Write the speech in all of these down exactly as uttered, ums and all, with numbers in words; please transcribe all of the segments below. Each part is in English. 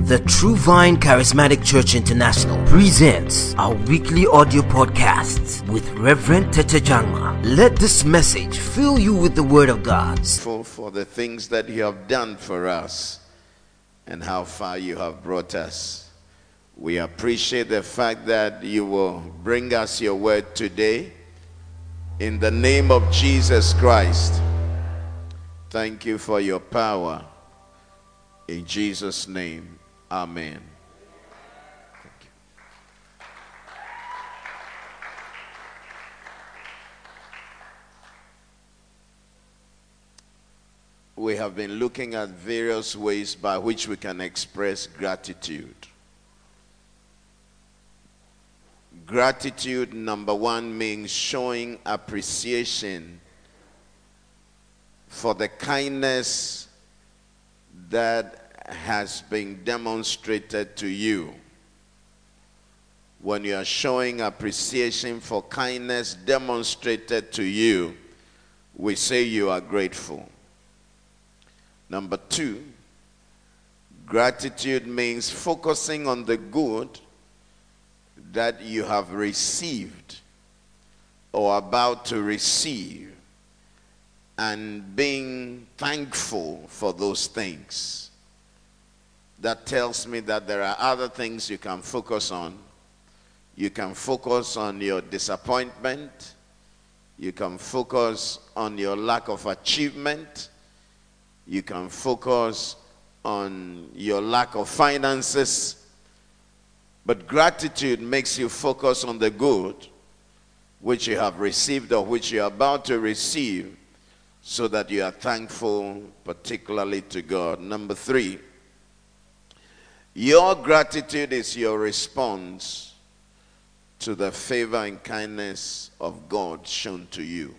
The True Vine Charismatic Church International presents our weekly audio podcasts with Reverend Tete Jangma. Let this message fill you with the Word of God. For, for the things that you have done for us and how far you have brought us. We appreciate the fact that you will bring us your word today in the name of Jesus Christ. Thank you for your power. In Jesus' name, amen. Thank you. We have been looking at various ways by which we can express gratitude. Gratitude, number one, means showing appreciation for the kindness that has been demonstrated to you. When you are showing appreciation for kindness demonstrated to you, we say you are grateful. Number two, gratitude means focusing on the good that you have received or about to receive and being thankful for those things. That tells me that there are other things you can focus on. You can focus on your disappointment. You can focus on your lack of achievement. You can focus on your lack of finances. But gratitude makes you focus on the good which you have received or which you are about to receive, so that you are thankful particularly to God. Number three, your gratitude is your response to the favor and kindness of God shown to you.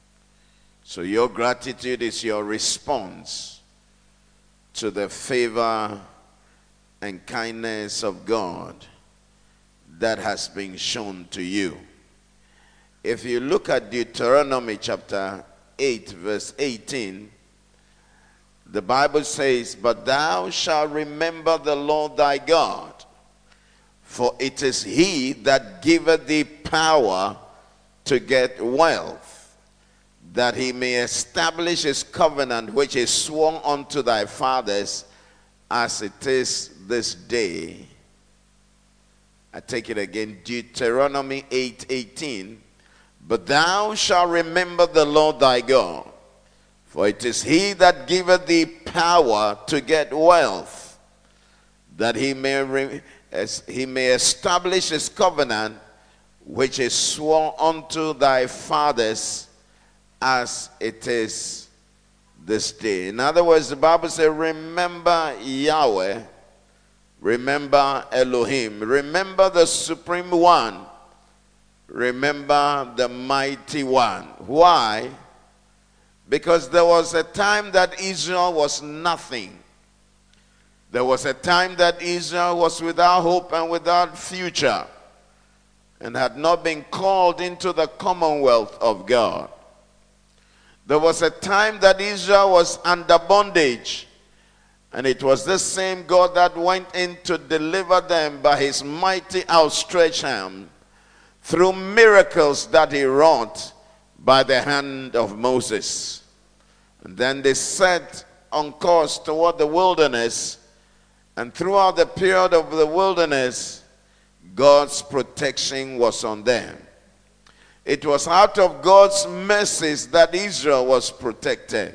So your gratitude is your response to the favor and kindness of God that has been shown to you. If you look at Deuteronomy chapter eight, verse eighteen, the Bible says, "But thou shalt remember the Lord thy God, for it is he that giveth thee power to get wealth, that he may establish his covenant which is sworn unto thy fathers, as it is this day." I take it again, Deuteronomy eight eighteen. "But thou shalt remember the Lord thy God, for it is he that giveth thee power to get wealth, that he may, re, as he may establish his covenant, which is sworn unto thy fathers, as it is this day." In other words, the Bible says, remember Yahweh, remember Elohim, remember the Supreme One, remember the Mighty One. Why? Because there was a time that Israel was nothing. There was a time that Israel was without hope and without future, and had not been called into the commonwealth of God. There was a time that Israel was under bondage, and it was this same God that went in to deliver them by his mighty outstretched hand, through miracles that he wrought by the hand of Moses. And then they set on course toward the wilderness, and throughout the period of the wilderness, God's protection was on them. It was out of God's mercies that Israel was protected.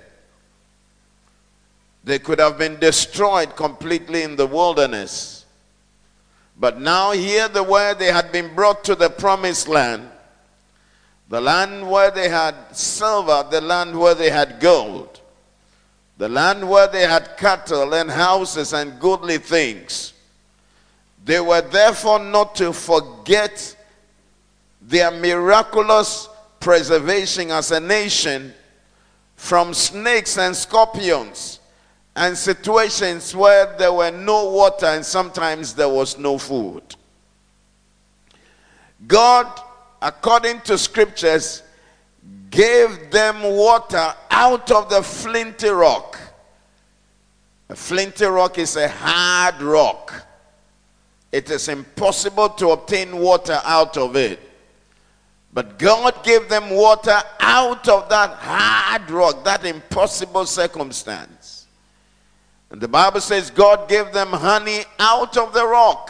They could have been destroyed completely in the wilderness. But now here they were, they had been brought to the promised land, the land where they had silver, the land where they had gold, the land where they had cattle and houses and goodly things. They were therefore not to forget their miraculous preservation as a nation from snakes and scorpions, and situations where there were no water and sometimes there was no food. God, according to scriptures, gave them water out of the flinty rock. A flinty rock is a hard rock. It is impossible to obtain water out of it. But God gave them water out of that hard rock, that impossible circumstance. And the Bible says God gave them honey out of the rock.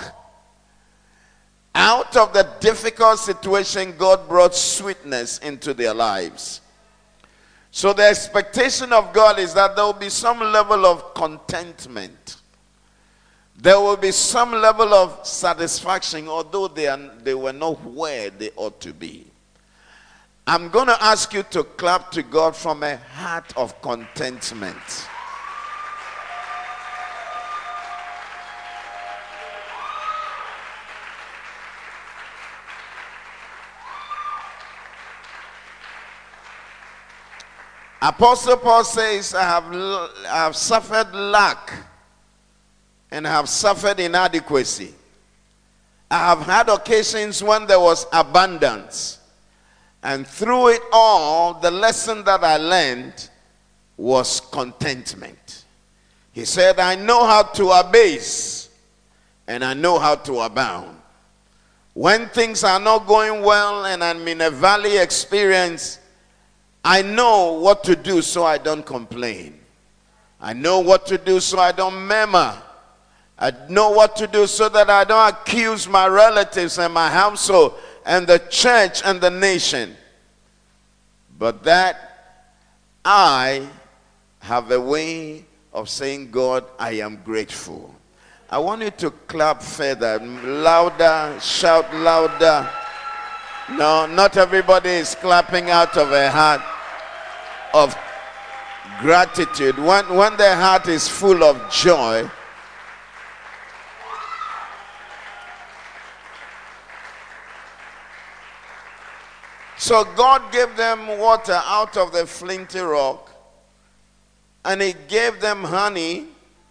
Out of the difficult situation, God brought sweetness into their lives. So the expectation of God is that there will be some level of contentment. There will be some level of satisfaction, although they, are, they were not where they ought to be. I'm going to ask you to clap to God from a heart of contentment. Apostle Paul says, I have, I have suffered lack and I have suffered inadequacy. I have had occasions when there was abundance. And through it all, the lesson that I learned was contentment. He said, I know how to abase and I know how to abound. When things are not going well and I'm in a valley experience, I know what to do so I don't complain. I know what to do so I don't murmur. I know what to do so that I don't accuse my relatives and my household and the church and the nation. But that I have a way of saying, God, I am grateful. I want you to clap further, louder, shout louder. No, not everybody is clapping out of a heart of gratitude. When, when their heart is full of joy, so God gave them water out of the flinty rock, and He gave them honey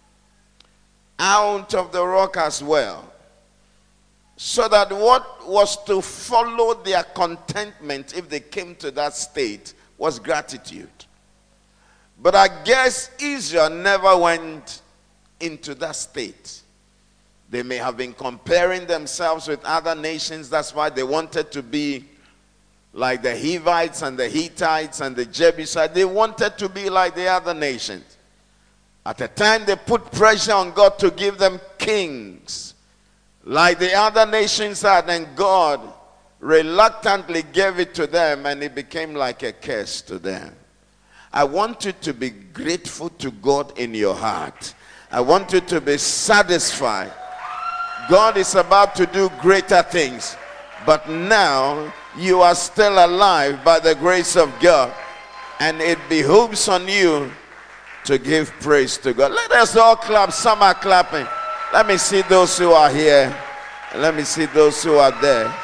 out of the rock as well. So that what was to follow their contentment if they came to that state was gratitude. But I guess Israel never went into that state. They may have been comparing themselves with other nations. That's why they wanted to be like the Hivites and the Hittites and the Jebusites. They wanted to be like the other nations. At the time they put pressure on God to give them kings like the other nations had, and God reluctantly gave it to them, and it became like a curse to them. I want you to be grateful to God in your heart. I want you to be satisfied. God is about to do greater things, but now you are still alive by the grace of God, and it behooves on you to give praise to God. Let us all clap. Some are clapping. Let me see those who are here. Let me see those who are there.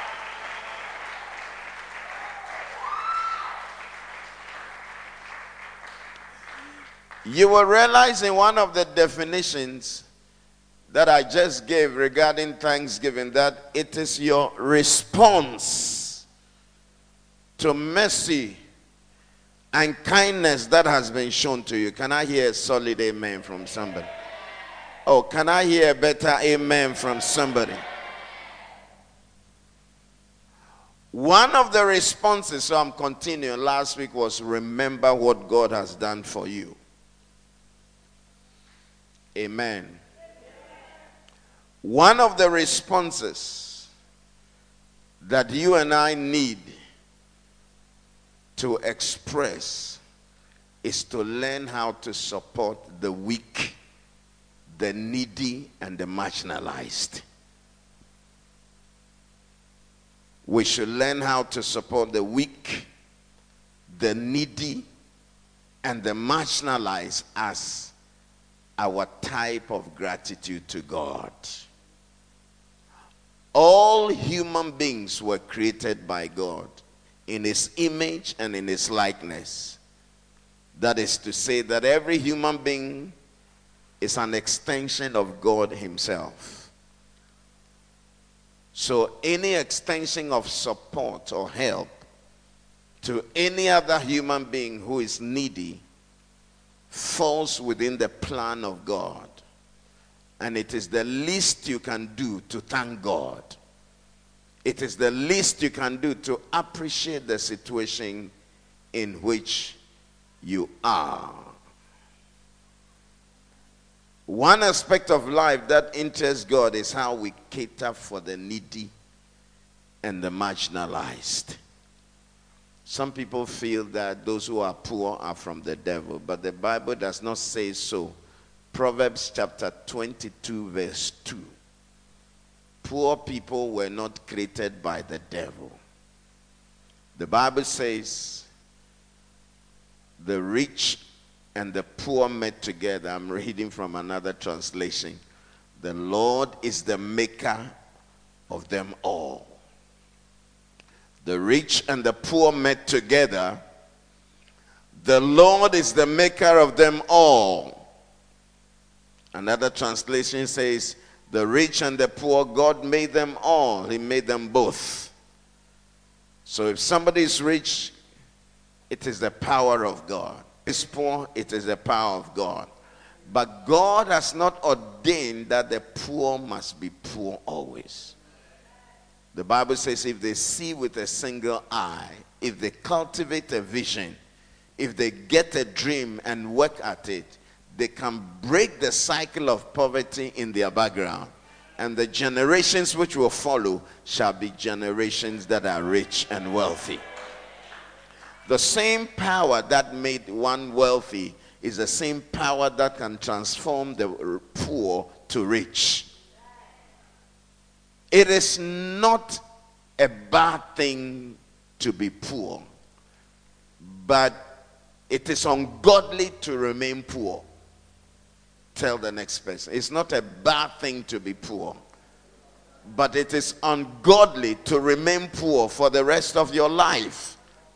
You will realize in one of the definitions that I just gave regarding thanksgiving that it is your response to mercy and kindness that has been shown to you. Can I hear a solid amen from somebody? Oh, can I hear a better amen from somebody? One of the responses, so I'm continuing, last week was remember what God has done for you. Amen. One of the responses that you and I need to express is to learn how to support the weak, the needy, and the marginalized. We should learn how to support the weak, the needy, and the marginalized as our type of gratitude to God. All human beings were created by God in His image and in His likeness. That is to say that every human being is an extension of God Himself. So any extension of support or help to any other human being who is needy falls within the plan of God. And it is the least you can do to thank God. It is the least you can do to appreciate the situation in which you are. One aspect of life that interests God is how we cater for the needy and the marginalized. Some people feel that those who are poor are from the devil, but the Bible does not say so. Proverbs chapter twenty-two verse two. Poor people were not created by the devil. The Bible says the rich and the poor met together. I'm reading from another translation. The Lord is the maker of them all. The rich and the poor met together. The Lord is the maker of them all. Another translation says, the rich and the poor, God made them all. He made them both. So if somebody is rich, it is the power of God. If is poor, it is the power of God. But God has not ordained that the poor must be poor always. The Bible says if they see with a single eye, if they cultivate a vision, if they get a dream and work at it, they can break the cycle of poverty in their background. And the generations which will follow shall be generations that are rich and wealthy. The same power that made one wealthy is the same power that can transform the poor to rich. It is not a bad thing to be poor, but it is ungodly to remain poor. Tell the next person. It's not a bad thing to be poor, but it is ungodly to remain poor for the rest of your life.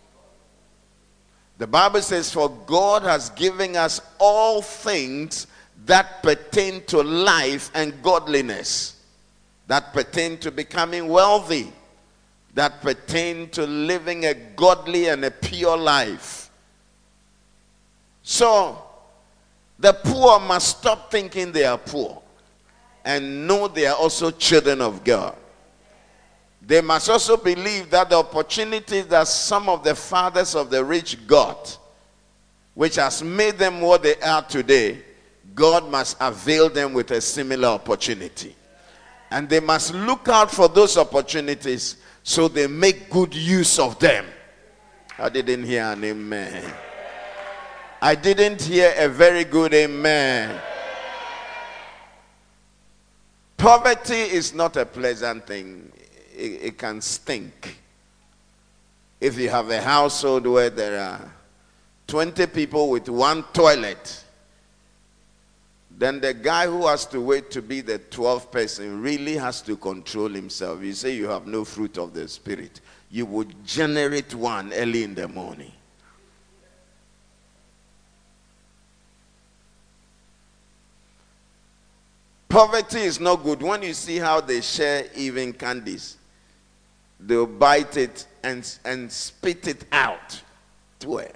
The Bible says, for God has given us all things that pertain to life and godliness, that pertain to becoming wealthy, that pertain to living a godly and a pure life. So, the poor must stop thinking they are poor and know they are also children of God. They must also believe that the opportunities that some of the fathers of the rich got, which has made them what they are today, God must avail them with a similar opportunity. And they must look out for those opportunities so they make good use of them. I didn't hear an amen. I didn't hear a very good amen. Poverty is not a pleasant thing. It, it can stink. If you have a household where there are twenty people with one toilet, then the guy who has to wait to be the twelfth person really has to control himself. You say you have no fruit of the Spirit. You would generate one early in the morning. Poverty is not good. When you see how they share even candies, they'll bite it and, and spit it out to where?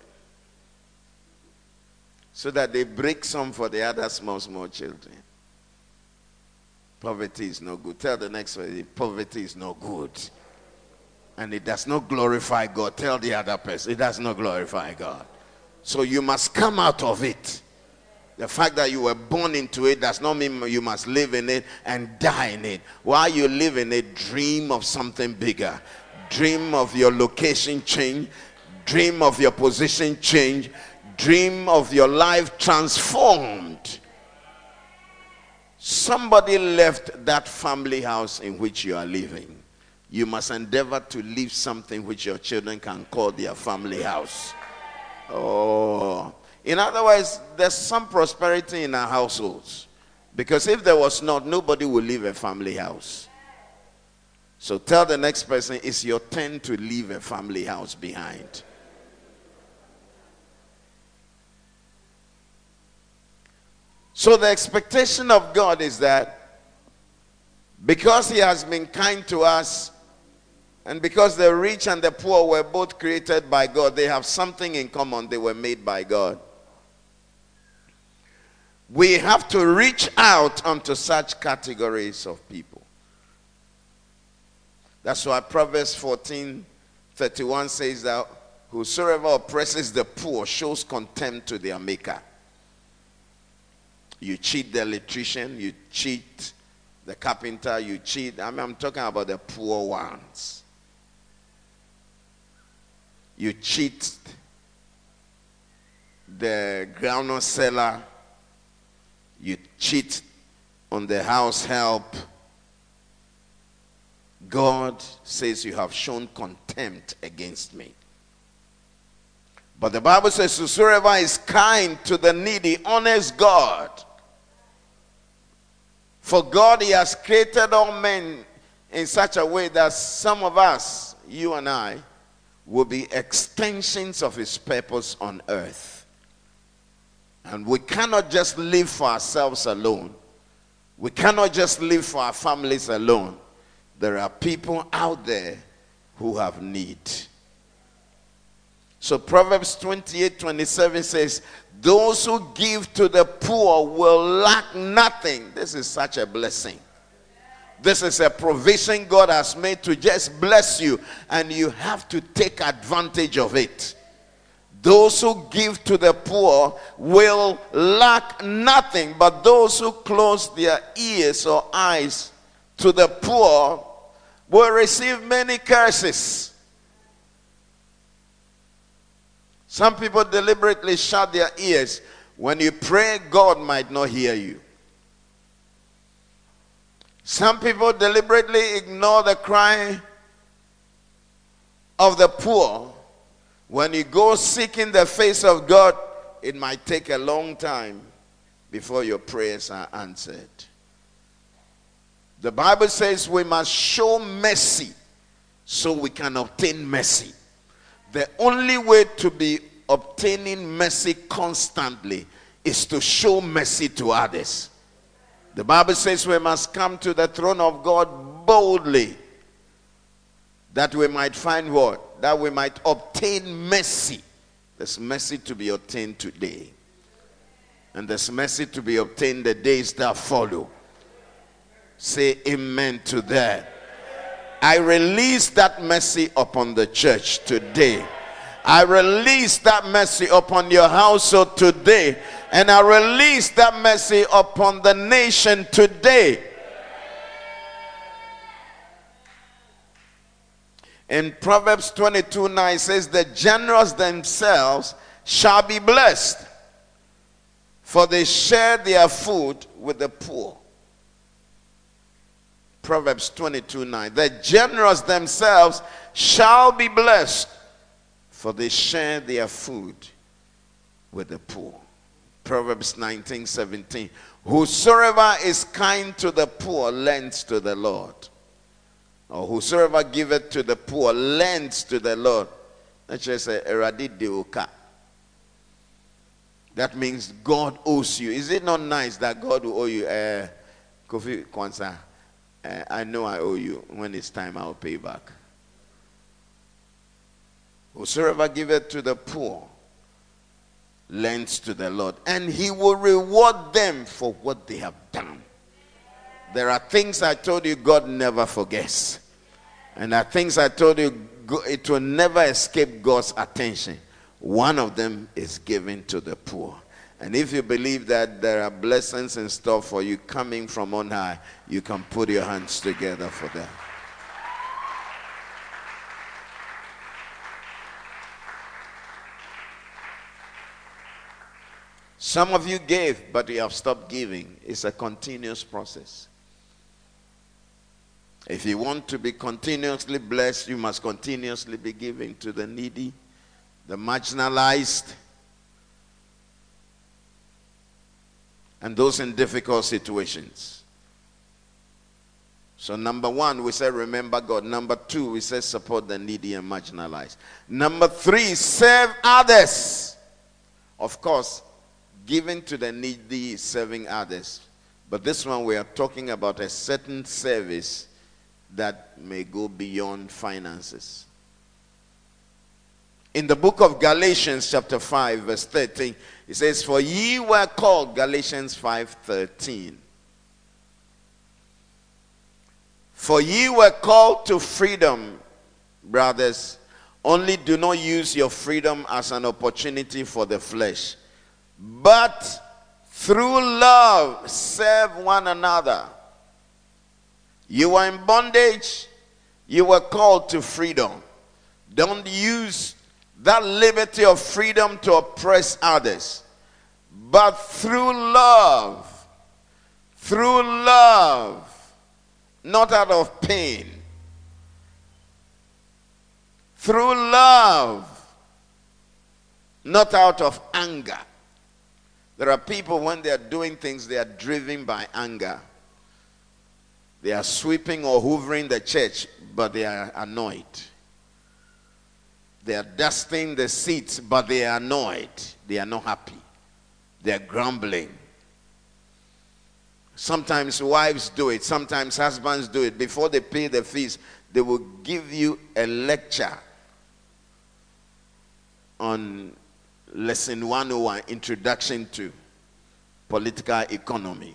So that they break some for the other small, small children. Poverty is no good. Tell the next one, poverty is no good. And it does not glorify God. Tell the other person, it does not glorify God. So you must come out of it. The fact that you were born into it does not mean you must live in it and die in it. While you live in it, dream of something bigger. Dream of your location change. Dream of your position change. Dream of your life transformed. Somebody left that family house in which you are living. You must endeavor to leave something which your children can call their family house. Oh. In other words, there's some prosperity in our households. Because if there was not, nobody would leave a family house. So tell the next person, it's your turn to leave a family house behind. So the expectation of God is that because he has been kind to us, and because the rich and the poor were both created by God, they have something in common. They were made by God. We have to reach out unto such categories of people. That's why Proverbs fourteen thirty-one says that whosoever oppresses the poor shows contempt to their maker. You cheat the electrician, you cheat the carpenter, you cheat. I mean, I'm talking about the poor ones. You cheat the groundnut seller, you cheat on the house help. God says you have shown contempt against me. But the Bible says whosoever is kind to the needy honors God. For God, he has created all men in such a way that some of us, you and I, will be extensions of his purpose on earth. And we cannot just live for ourselves alone. We cannot just live for our families alone. There are people out there who have need. So Proverbs twenty-eight twenty-seven says, those who give to the poor will lack nothing. This is such a blessing. This is a provision God has made to just bless you, and you have to take advantage of it. Those who give to the poor will lack nothing, but those who close their ears or eyes to the poor will receive many curses. Some people deliberately shut their ears. When you pray, God might not hear you. Some people deliberately ignore the cry of the poor. When you go seeking the face of God, it might take a long time before your prayers are answered. The Bible says we must show mercy so we can obtain mercy. The only way to be obtaining mercy constantly is to show mercy to others. The Bible says we must come to the throne of God boldly, that we might find what? That we might obtain mercy. There's mercy to be obtained today. And there's mercy to be obtained the days that follow. Say amen to that. I release that mercy upon the church today. I release that mercy upon your household today. And I release that mercy upon the nation today. In Proverbs twenty-two nine says, the generous themselves shall be blessed, for they share their food with the poor. Proverbs twenty-two nine. The generous themselves shall be blessed, for they share their food with the poor. Proverbs nineteen seventeen. Whosoever is kind to the poor lends to the Lord. Or whosoever giveth to the poor lends to the Lord. Let's just say, that means God owes you. Is it not nice that God will owe you? Uh, Kofi Kwanzaa, uh, I know I owe you. When it's time, I'll pay back. Whosoever giveth to the poor lends to the Lord, and he will reward them for what they have done. There are things I told you God never forgets. And there are things I told you it will never escape God's attention. One of them is giving to the poor. And if you believe that there are blessings in store for you coming from on high, you can put your hands together for that. Some of you gave, but you have stopped giving. It's a continuous process. If you want to be continuously blessed, you must continuously be giving to the needy, the marginalized, and those in difficult situations. So number one, we say remember God. Number two, we say support the needy and marginalized. Number three, serve others. Of course, giving to the needy, serving others. But this one, we are talking about a certain service that may go beyond finances. In the book of Galatians chapter five verse thirteen, it says, for ye were called, Galatians five thirteen. For ye were called to freedom, brothers. Only do not use your freedom as an opportunity for the flesh, but through love serve one another. You were in bondage, you were called to freedom. Don't use that liberty of freedom to oppress others, but through love, through love, not out of pain, through love, not out of anger. There are people, when they are doing things, they are driven by anger. They are sweeping or hoovering the church, but they are annoyed. They are dusting the seats, but they are annoyed. They are not happy. They are grumbling. Sometimes wives do it. Sometimes husbands do it. Before they pay the fees, they will give you a lecture on lesson one oh one, Introduction to Political Economy.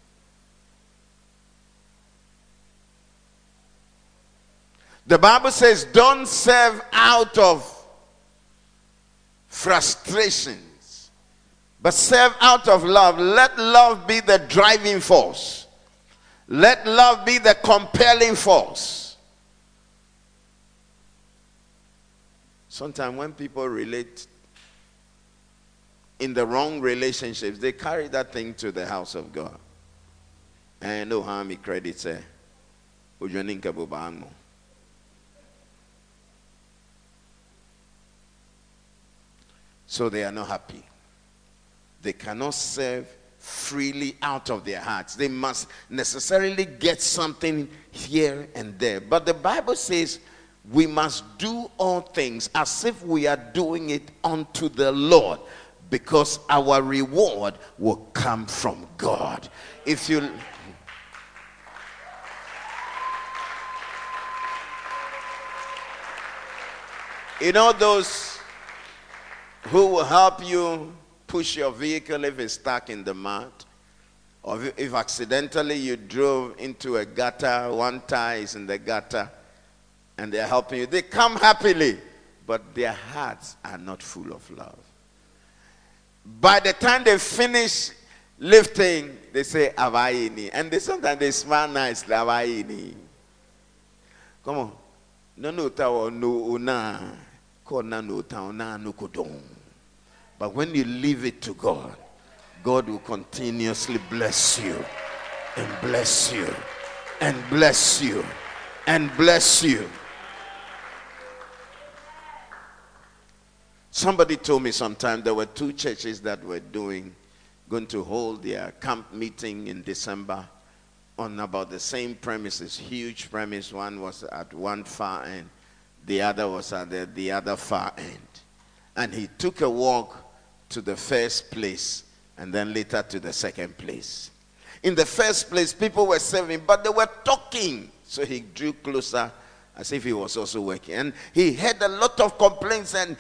The Bible says, don't serve out of frustrations, but serve out of love. Let love be the driving force. Let love be the compelling force. Sometimes when people relate in the wrong relationships, they carry that thing to the house of God. And no harm me credit say. So they are not happy. They cannot serve freely out of their hearts. They must necessarily get something here and there. But the Bible says we must do all things as if we are doing it unto the Lord, because our reward will come from God. If you... You know those who will help you push your vehicle if it's stuck in the mud, or if, if accidentally you drove into a gutter, one tire is in the gutter, and they're helping you. They come happily, but their hearts are not full of love. By the time they finish lifting, they say, Avaini. And they sometimes they smile nicely, Avaini. Come on. No, no, no, no, no. But when you leave it to God, God will continuously bless you and bless you and bless you and bless you. Somebody told me sometime there were two churches that were doing, going to hold their camp meeting in December on about the same premises, huge premise. One was at one far end, the other was at the, the other far end. And he took a walk to the first place and then later to the second place. In the first place, people were serving, but they were talking. So he drew closer as if he was also working. And he had a lot of complaints, and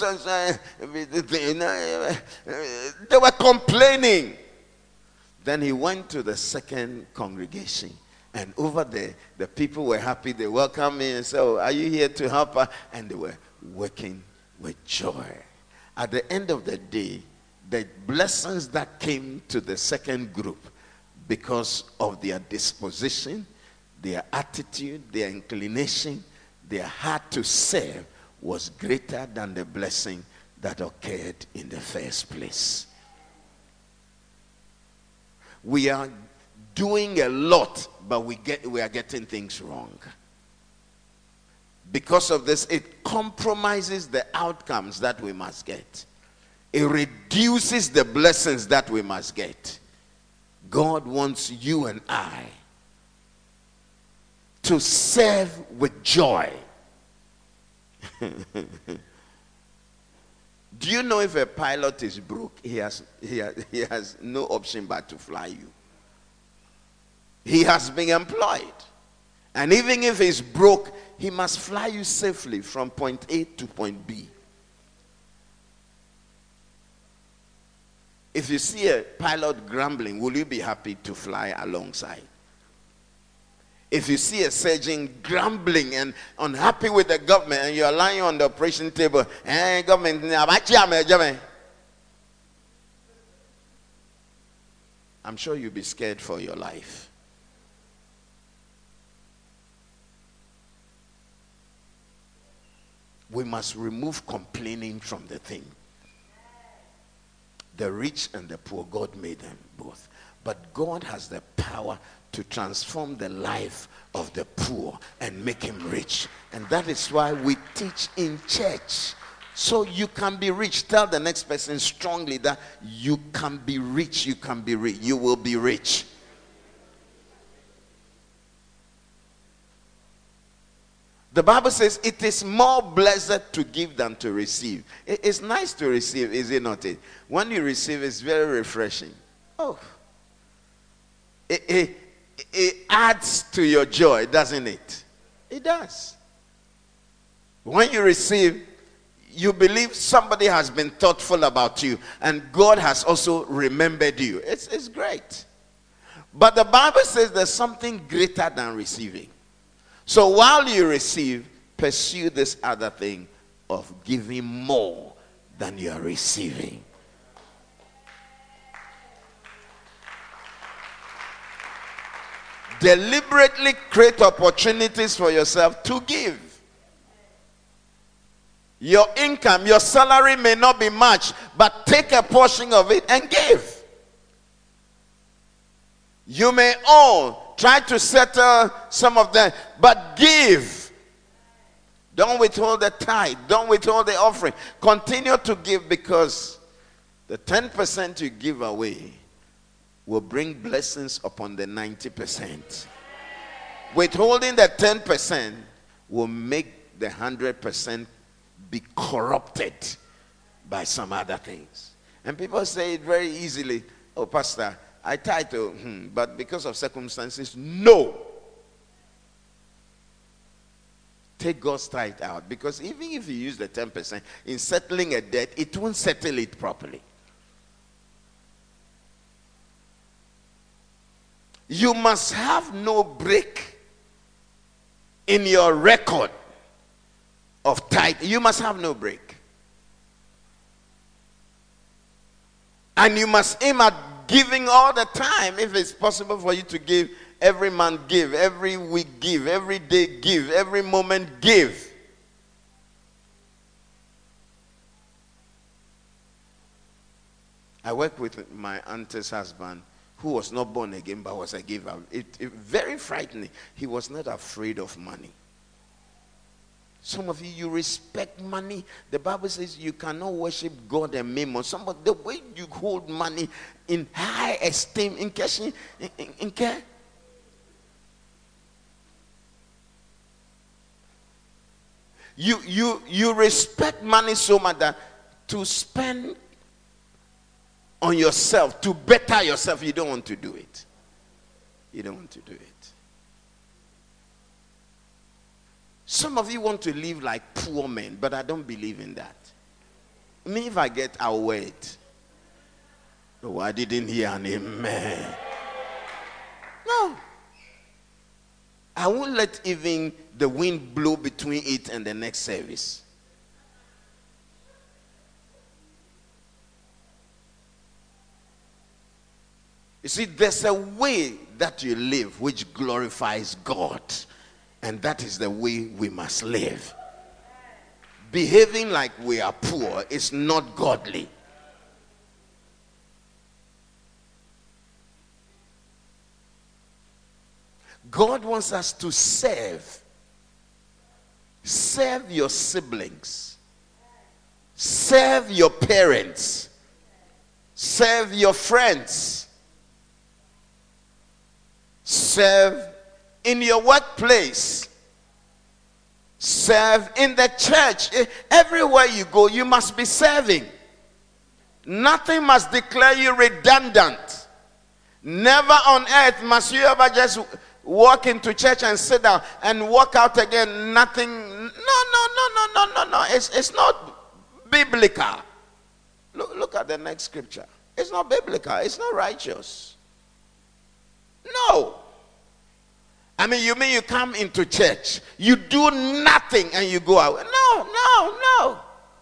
they were complaining. Then he went to the second congregation. And over there, the people were happy. They welcomed me and said, oh, are you here to help her? And they were working with joy. At the end of the day, the blessings that came to the second group, because of their disposition, their attitude, their inclination, their heart to serve, was greater than the blessing that occurred in the first place. We are doing a lot, but we get we are getting things wrong. Because of this, it compromises the outcomes that we must get. It reduces the blessings that we must get. God wants you and I to serve with joy. Do you know if a pilot is broke, he has, he has, he has no option but to fly you? He has been employed. And even if he's broke, he must fly you safely from point A to point B. If you see a pilot grumbling, will you be happy to fly alongside? If you see a surgeon grumbling and unhappy with the government and you are lying on the operation table, eh, government, I'm sure you'll be scared for your life. We must remove complaining from the thing. The rich and the poor, God made them both. But God has the power to transform the life of the poor and make him rich. And that is why we teach in church. So you can be rich. Tell the next person strongly that you can be rich. You can be rich. You will be rich. The Bible says it is more blessed to give than to receive. It's nice to receive, is it not? It when you receive, it's very refreshing. Oh, it, it, it adds to your joy, doesn't it? It does. When you receive, you believe somebody has been thoughtful about you, and God has also remembered you. It's, it's great. But the Bible says there's something greater than receiving. So while you receive, pursue this other thing of giving more than you are receiving. Deliberately create opportunities for yourself to give. Your income, your salary may not be much, but take a portion of it and give. You may owe. Try to settle some of them, but give. Don't withhold the tithe. Don't withhold the offering. Continue to give, because the ten percent you give away will bring blessings upon the ninety percent. Withholding the ten percent will make the one hundred percent be corrupted by some other things. And people say it very easily. Oh, Pastor, I tithe to, hmm, but because of circumstances, no. Take God's tithe out, because even if you use the ten percent in settling a debt, it won't settle it properly. You must have no break in your record of tithe. You must have no break. And you must aim at giving all the time. If it's possible for you to give, every month give, every week give, every day give, every moment give. I work with my auntie's husband, who was not born again but was a giver. It, it very frightening. He was not afraid of money. Some of you, you respect money. The Bible says you cannot worship God and mammon. Somebody, the way you hold money in high esteem, in cash, in, in, in care. You, you, you respect money so much that to spend on yourself, to better yourself, you don't want to do it. You don't want to do it. Some of you want to live like poor men, but I don't believe in that. Me, if I get, I'll wait. Oh, I didn't hear an amen. No. I won't let even the wind blow between it and the next service. You see, there's a way that you live which glorifies God. And that is the way we must live. Behaving like we are poor is not godly. God wants us to serve. Serve your siblings. Serve your parents. Serve your friends. Serve in your workplace. Serve in the church. Everywhere you go, you must be serving. Nothing must declare you redundant. Never on earth must you ever just walk into church and sit down and walk out again. Nothing. No, no, no, no, no, no, no. It's, it's not biblical. Look, look at the next scripture. It's not biblical. It's not righteous. No. I mean, you mean you come into church, you do nothing and you go out. No, no, no.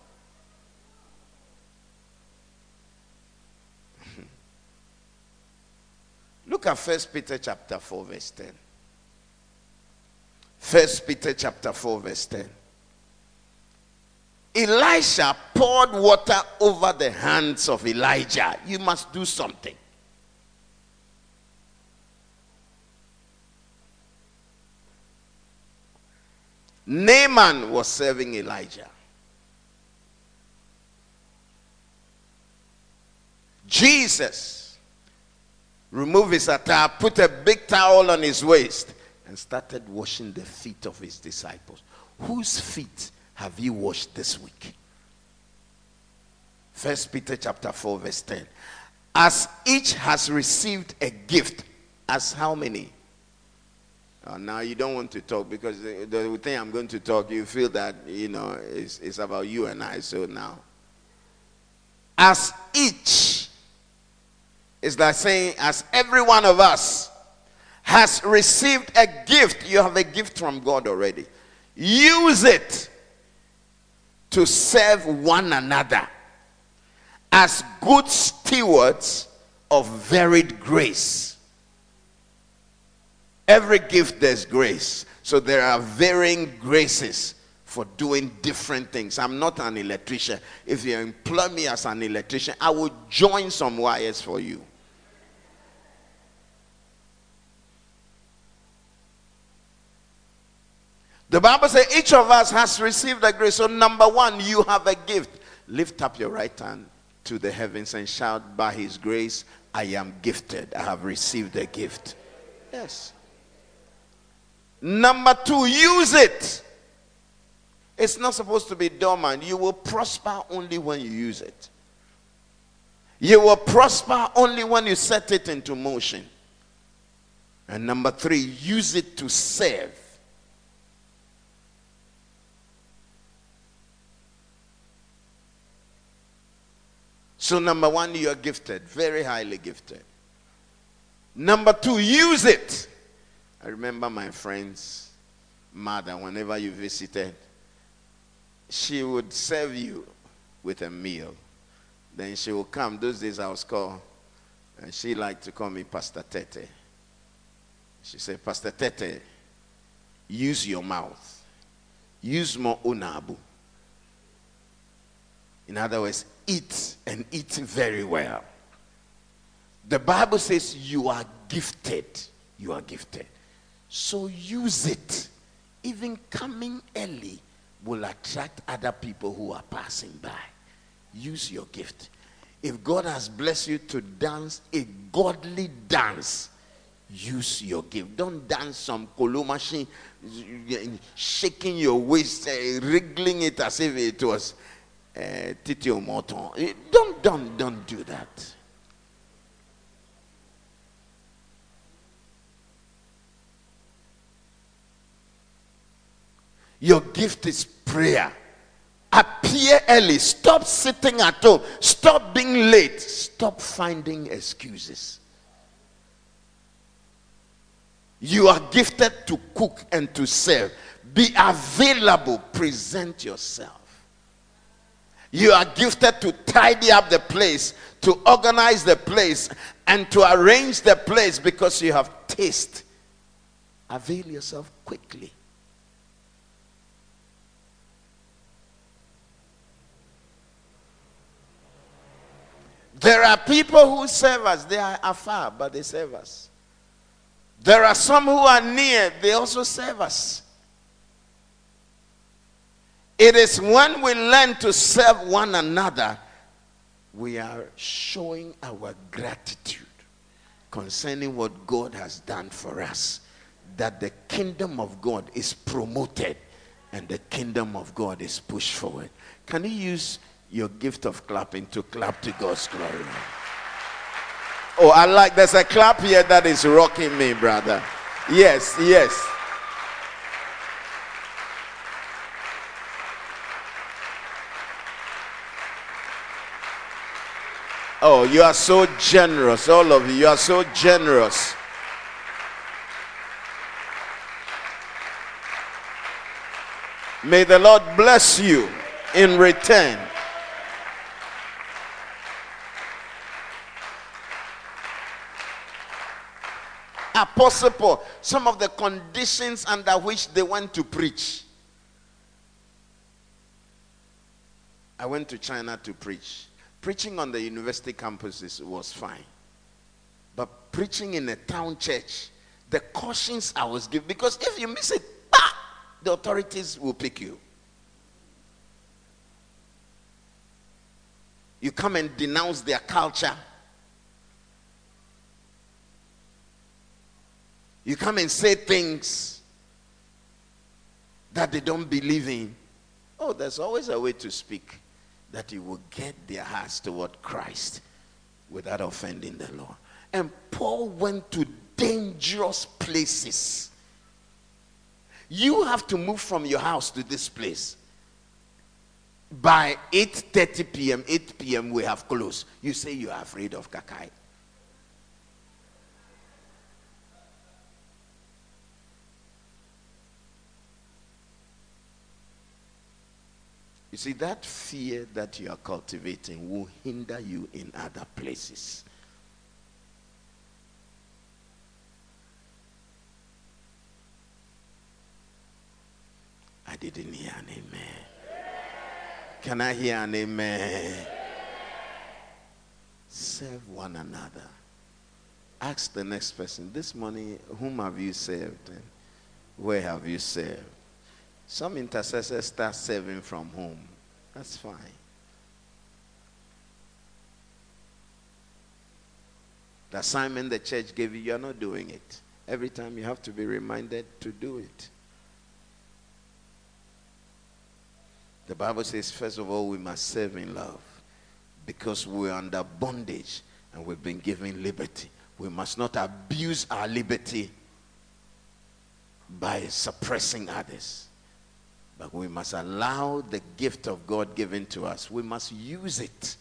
Look at First Peter chapter four verse ten. First Peter chapter four verse ten. Elisha poured water over the hands of Elijah. You must do something. Naaman was serving Elijah. Jesus removed his attire, put a big towel on his waist, and started washing the feet of his disciples. Whose feet have you washed this week? First Peter chapter four verse ten. As each has received a gift, as how many? Uh, now you don't want to talk because the, the thing I'm going to talk, you feel that, you know, it's, it's about you and I. So now, as each, is like saying, as every one of us has received a gift, you have a gift from God already. Use it to serve one another as good stewards of varied grace. Every gift there's grace. So there are varying graces for doing different things. I'm not an electrician. If you employ me as an electrician, I will join some wires for you. The Bible says each of us has received a grace. So number one, you have a gift. Lift up your right hand to the heavens and shout, by his grace, I am gifted. I have received a gift. Yes. Number two, use it. It's not supposed to be dormant. You will prosper only when you use it. You will prosper only when you set it into motion. And number three, use it to serve. So number one, you are gifted, very highly gifted. Number two, use it. I remember my friend's mother, whenever you visited, she would serve you with a meal. Then she would come. Those days I was called, and she liked to call me Pastor Tete. She said, Pastor Tete, use your mouth. Use more unabu. In other words, eat and eat very well. The Bible says you are gifted. You are gifted. So use it. Even coming early will attract other people who are passing by. Use your gift. If God has blessed you to dance a godly dance, use your gift. Don't dance some kolo machine, shaking your waist, uh, wriggling it as if it was uh, Titio Morton. Don't, don't, don't do that. Your gift is prayer. Appear early. Stop sitting at home. Stop being late. Stop finding excuses. You are gifted to cook and to serve. Be available. Present yourself. You are gifted to tidy up the place, to organize the place, and to arrange the place because you have taste. Avail yourself quickly. There are people who serve us. They are afar, but they serve us. There are some who are near. They also serve us. It is when we learn to serve one another, we are showing our gratitude concerning what God has done for us. That the kingdom of God is promoted and the kingdom of God is pushed forward. Can you use your gift of clapping to clap to God's glory? Oh, I like, there's a clap here that is rocking me, brother. Yes, yes. Oh, you are so generous. All of you, you are so generous. May the Lord bless you in return. Apostle Paul, some of the conditions under which they went to preach. I went to China to preach. Preaching on the university campuses was fine. But preaching in a town church, the cautions I was given, because if you miss it, bah, the authorities will pick you. You come and denounce their culture. You come and say things that they don't believe in. Oh, there's always a way to speak that you will get their hearts toward Christ without offending the Lord. And Paul went to dangerous places. You have to move from your house to this place. By eight thirty p.m., eight p.m. we have closed. You say you are afraid of Kakai. You see, that fear that you are cultivating will hinder you in other places. I didn't hear an amen. Can I hear an amen? Serve one another. Ask the next person, this morning, whom have you served? And where have you served? Some intercessors start serving from home. That's fine. The assignment the church gave you, you're not doing it. Every time you have to be reminded to do it. The Bible says, first of all, we must serve in love. Because we're under bondage and we've been given liberty. We must not abuse our liberty by suppressing others. But we must allow the gift of God given to us. We must use it.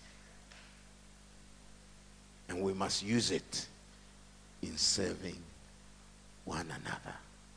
And we must use it in serving one another.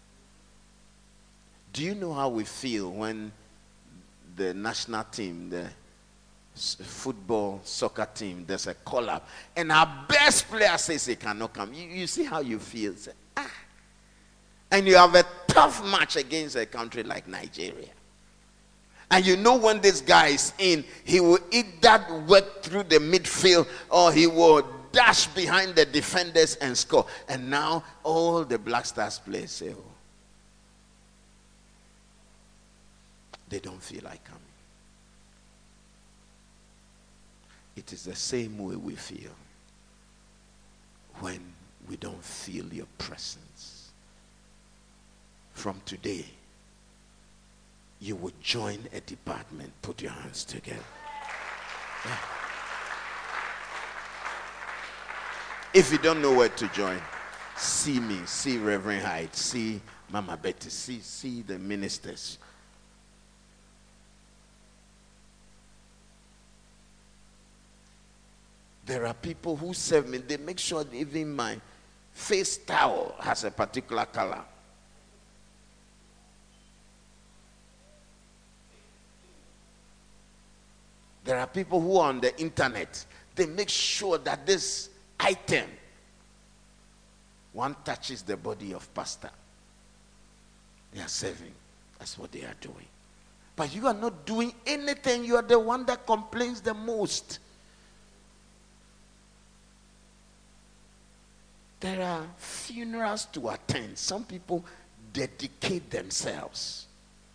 Do you know how we feel when the national team, the football, soccer team, there's a call-up, and our best player says he cannot come? You, you see how you feel. Say, ah. And you have a tough match against a country like Nigeria. And you know when this guy is in, he will either work through the midfield or he will dash behind the defenders and score. And now all the Black Stars players say, oh, they don't feel like coming. It is the same way we feel when we don't feel your presence. From today, you will join a department. Put your hands together. Yeah. If you don't know where to join, see me, see Reverend Hyde, see Mama Betty, see, see the ministers. There are people who serve me. They make sure even my face towel has a particular color. There are people who are on the internet. They make sure that this item, one touches the body of pastor. They are serving. That's what they are doing. But you are not doing anything. You are the one that complains the most. There are funerals to attend. Some people dedicate themselves.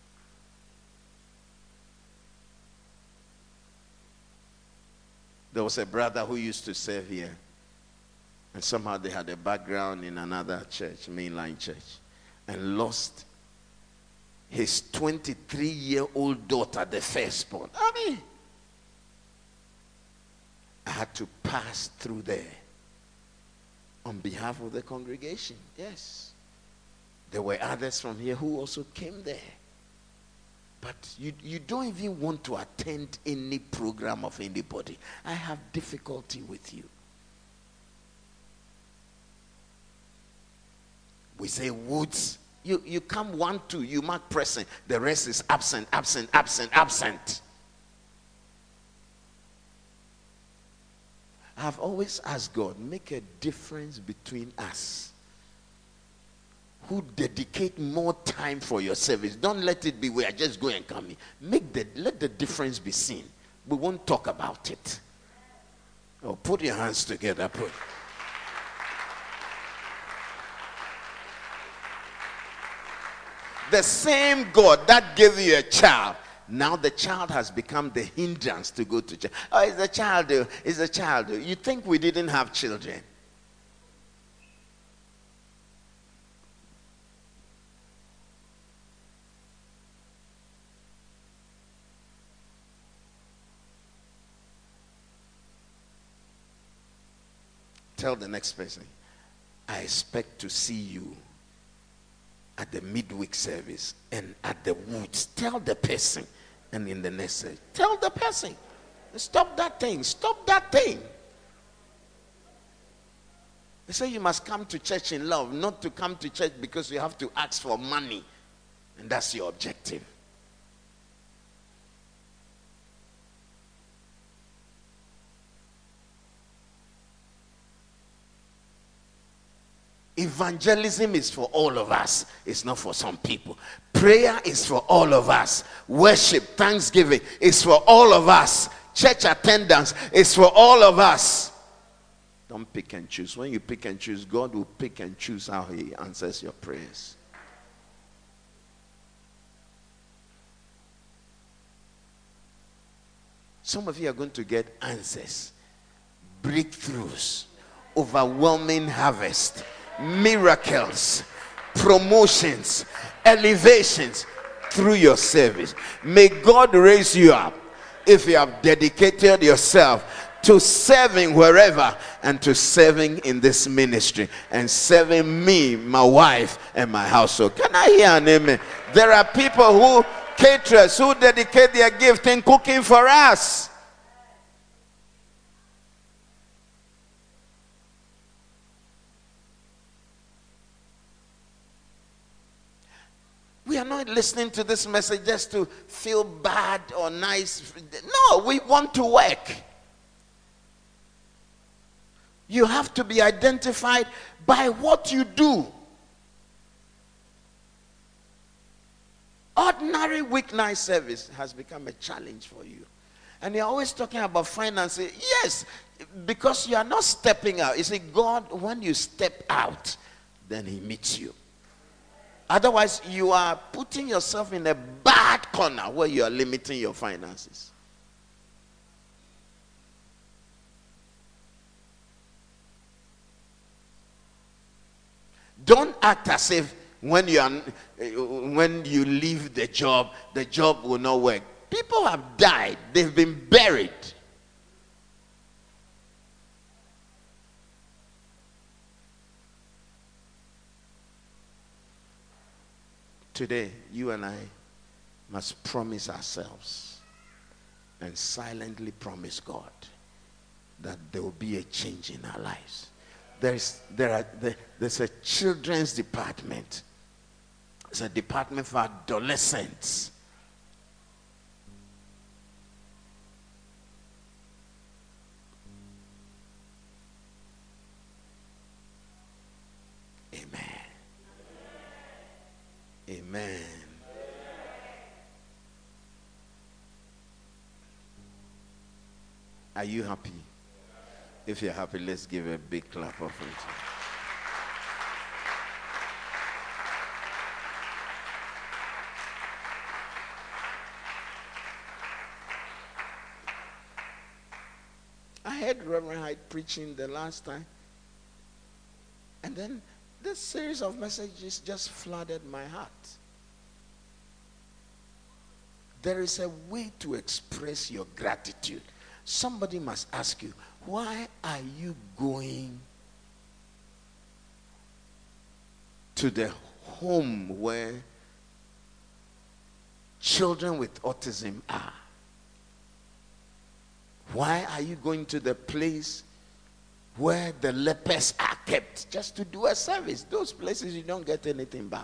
There was a brother who used to serve here. And somehow they had a background in another church, mainline church. And lost his twenty-three-year-old daughter, the firstborn. I mean, I had to pass through there on behalf of the congregation. Yes. There were others from here who also came there. But you, you don't even want to attend any program of anybody. I have difficulty with you. We say Woods. You, you come one, two, you mark present. The rest is absent, absent, absent, absent. I've always asked God, make a difference between us who dedicate more time for your service. Don't let it be we are just going and coming. Make the, let the difference be seen. We won't talk about it. Oh, put your hands together. Put. The same God that gave you a child, now the child has become the hindrance to go to church. Oh, it's a child. It's a child. You think we didn't have children? Tell the next person, I expect to see you at the midweek service and at the Woods. Tell the person. And in the next service, tell the person, stop that thing, stop that thing. They say you must come to church in love, not to come to church because you have to ask for money. And that's your objective. Evangelism is for all of us. It's not for some people. Prayer is for all of us. Worship, thanksgiving is for all of us. Church attendance is for all of us. Don't pick and choose. When you pick and choose, God will pick and choose how he answers your prayers. Some of you are going to get answers, breakthroughs, overwhelming harvest, miracles, promotions, elevations through your service. May God raise you up if you have dedicated yourself to serving wherever and to serving in this ministry and serving me, my wife, and my household. Can I hear an amen? There are people who, caterers, who dedicate their gift in cooking for us. We are not listening to this message just to feel bad or nice. No, we want to work. You have to be identified by what you do. Ordinary weeknight service has become a challenge for you. And you're always talking about finances. Yes, because you are not stepping out. You see, God, when you step out, then he meets you. Otherwise, you are putting yourself in a bad corner where you are limiting your finances. Don't act as if when you are, when you leave the job, the job will not work. People have died. They've been buried. Today, you and I must promise ourselves and silently promise God that there will be a change in our lives. There's, there are, there, there's a children's department. It's a department for adolescents. Amen. Amen. Are you happy? If you're happy, let's give a big clap of it. I heard Reverend Hyde preaching the last time. And then this series of messages just flooded my heart. There is a way to express your gratitude. Somebody must ask you, why are you going to the home where children with autism are? Why are you going to the place where the lepers are kept just to do a service? Those places you don't get anything back.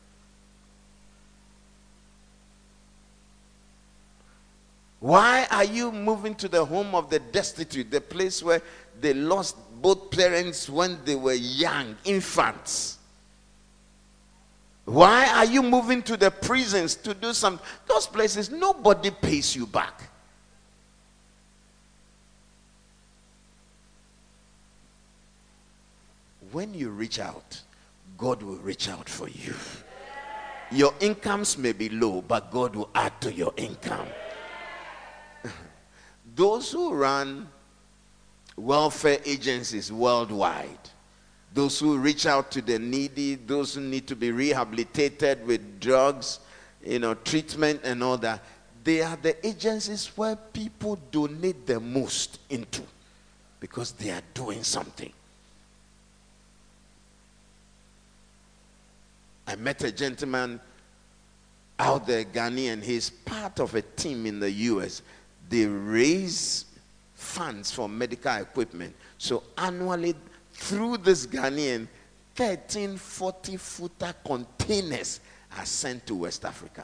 Why are you moving to the home of the destitute, the place where they lost both parents when they were young, infants? Why are you moving to the prisons to do some, those places nobody pays you back? When you reach out, God will reach out for you. Your incomes may be low, but God will add to your income. Those who run welfare agencies worldwide, those who reach out to the needy, those who need to be rehabilitated with drugs, you know, treatment and all that, they are the agencies where people donate the most into because they are doing something. I met a gentleman out there, Ghanaian. He's part of a team in the U S. They raise funds for medical equipment. So annually, through this Ghanaian, thirteen forty-footer containers are sent to West Africa,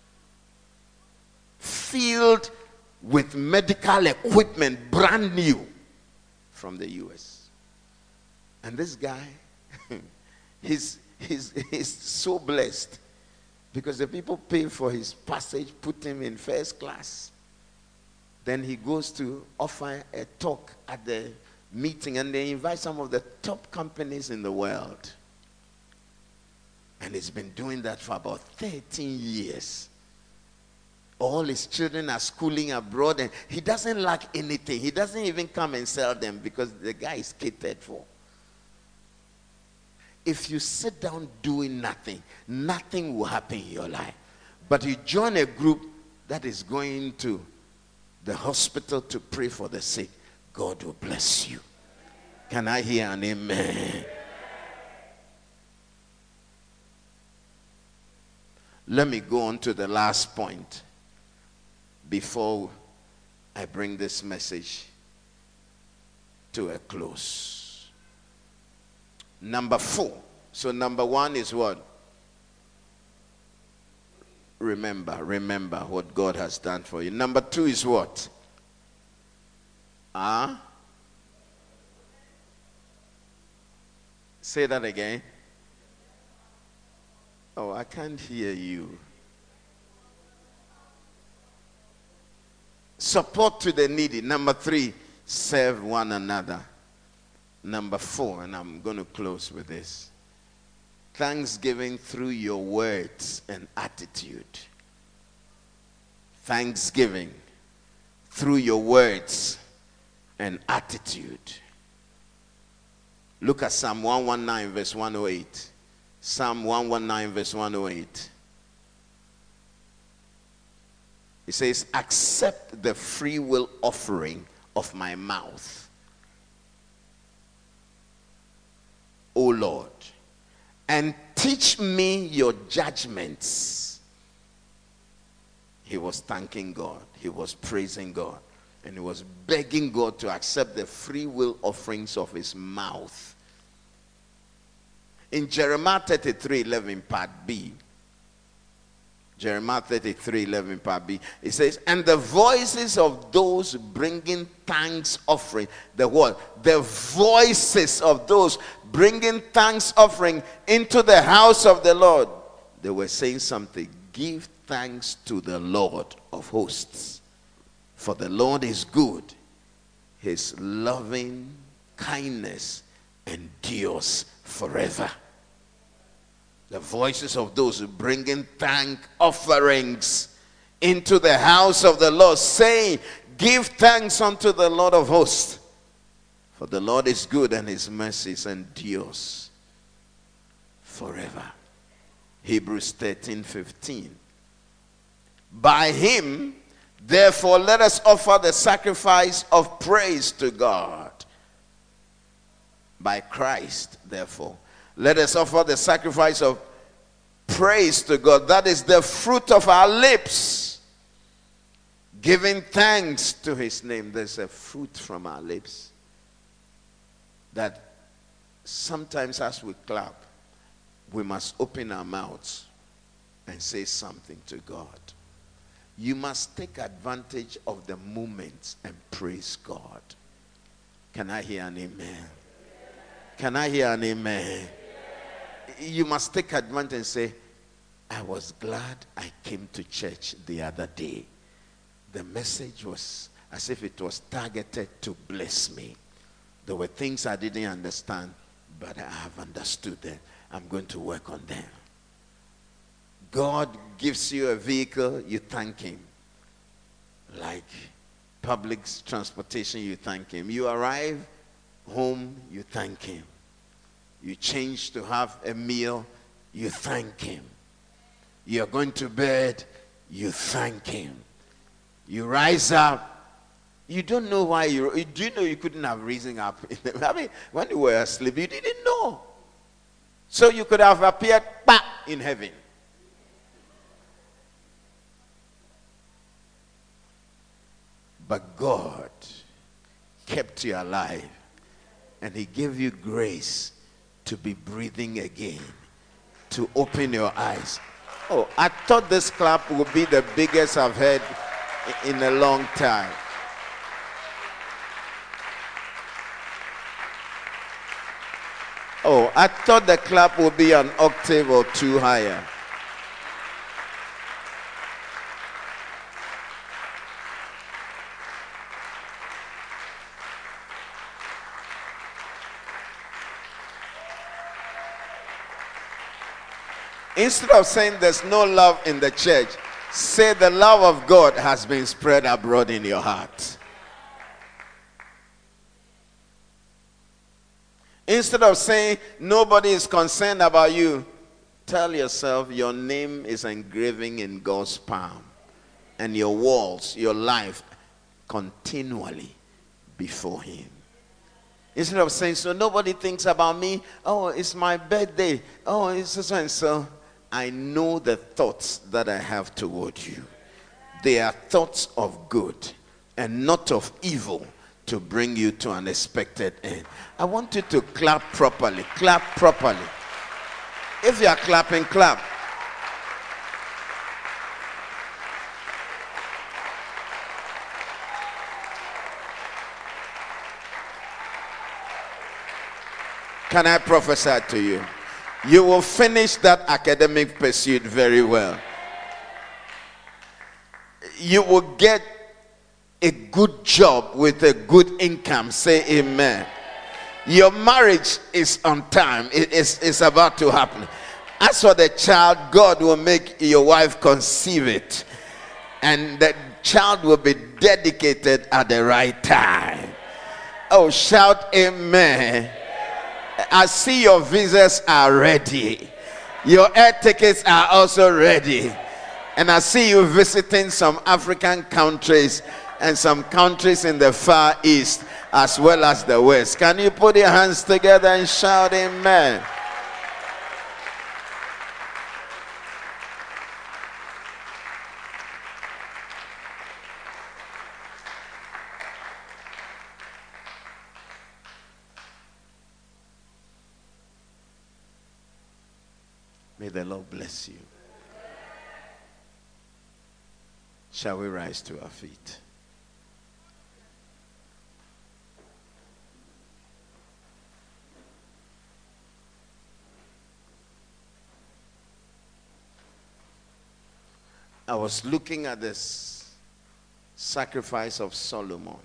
filled with medical equipment, brand new, from the U S. And this guy, he's, he's, he's so blessed because the people pay for his passage, put him in first class. Then he goes to offer a talk at the meeting, and they invite some of the top companies in the world. And he's been doing that for about thirteen years. All his children are schooling abroad, and he doesn't lack anything. He doesn't even come and sell them because the guy is catered for. If you sit down doing nothing, nothing will happen in your life. But you join a group that is going to the hospital to pray for the sick, God will bless you. Can I hear an amen? Let me go on to the last point before I bring this message to a close. Number four. So number one is what? Remember, remember what God has done for you. Number two is what? Ah? Huh? Say that again. Oh, I can't hear you. Support to the needy. Number three, serve one another. Number four, and I'm going to close with this. Thanksgiving through your words and attitude. Thanksgiving through your words and attitude. Look at Psalm one nineteen verse one oh eight. Psalm one nineteen verse one oh eight. It says, accept the free will offering of my mouth, O Lord, and teach me your judgments. He was thanking God. He was praising God. And he was begging God to accept the free will offerings of his mouth. In Jeremiah thirty-three eleven part B, Jeremiah thirty-three eleven part B, it says, and the voices of those bringing thanks offering, the what? The voices of those bringing thanks offering into the house of the Lord. They were saying something. Give thanks to the Lord of hosts, for the Lord is good. His loving kindness endures forever. The voices of those who bringing thank offerings into the house of the Lord, saying, give thanks unto the Lord of hosts, for the Lord is good and his mercies endures forever. Hebrews thirteen fifteen. By him, therefore, let us offer the sacrifice of praise to God. By Christ, therefore, let us offer the sacrifice of Praise to God. That is the fruit of our lips. Giving thanks to his name. There's a fruit from our lips that sometimes as we clap, we must open our mouths and say something to God. You must take advantage of the moment and praise God. Can I hear an amen? Can I hear an amen? You must take advantage and say, I was glad I came to church the other day. The message was as if it was targeted to bless me. There were things I didn't understand, but I have understood them. I'm going to work on them. God gives you a vehicle, you thank him. Like public transportation, you thank him. You arrive home, you thank him. You change to have a meal, you thank him. You're going to bed, you thank him. You rise up, you don't know why you, do you know you couldn't have risen up? I mean, when you were asleep, you didn't know. So you could have appeared bah, in heaven. But God kept you alive, and he gave you grace to be breathing again, to open your eyes. Oh, I thought this clap would be the biggest I've heard in a long time. Oh, I thought the clap would be an octave or two higher. Instead of saying there's no love in the church, say the love of God has been spread abroad in your heart. Instead of saying nobody is concerned about you, tell yourself your name is engraving in God's palm, and your walls, your life, continually before him. Instead of saying, so nobody thinks about me, oh, it's my birthday, oh, it's so and so. I know the thoughts that I have toward you. They are thoughts of good and not of evil, to bring you to an expected end. I want you to clap properly. Clap properly. If you are clapping, clap. Can I prophesy to you? You will finish that academic pursuit very well. You will get a good job with a good income. Say amen. Your marriage is on time. It is it's about to happen. As for the child, God will make your wife conceive it, and the child will be dedicated at the right time. Oh, shout amen. I see your visas are ready. Your air tickets are also ready. And I see you visiting some African countries and some countries in the Far East as well as the West. Can you put your hands together and shout amen? May the Lord bless you. Shall we rise to our feet? I was looking at this sacrifice of Solomon,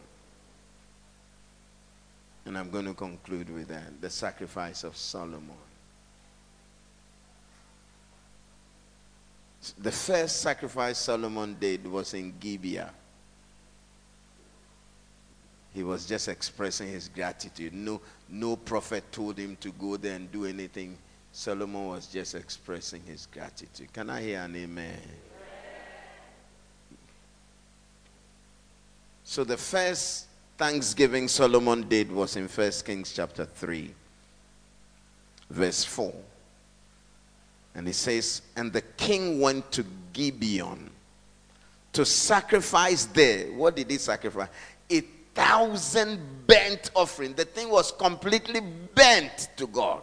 and I'm going to conclude with that. The sacrifice of Solomon. The first sacrifice Solomon did was in Gibeah. He was just expressing his gratitude. No, no prophet told him to go there and do anything. Solomon was just expressing his gratitude. Can I hear an amen? So the first thanksgiving Solomon did was in First Kings chapter three, verse four. And he says, and the king went to Gibeon to sacrifice there. What did he sacrifice? A thousand burnt offering. The thing was completely burnt to God.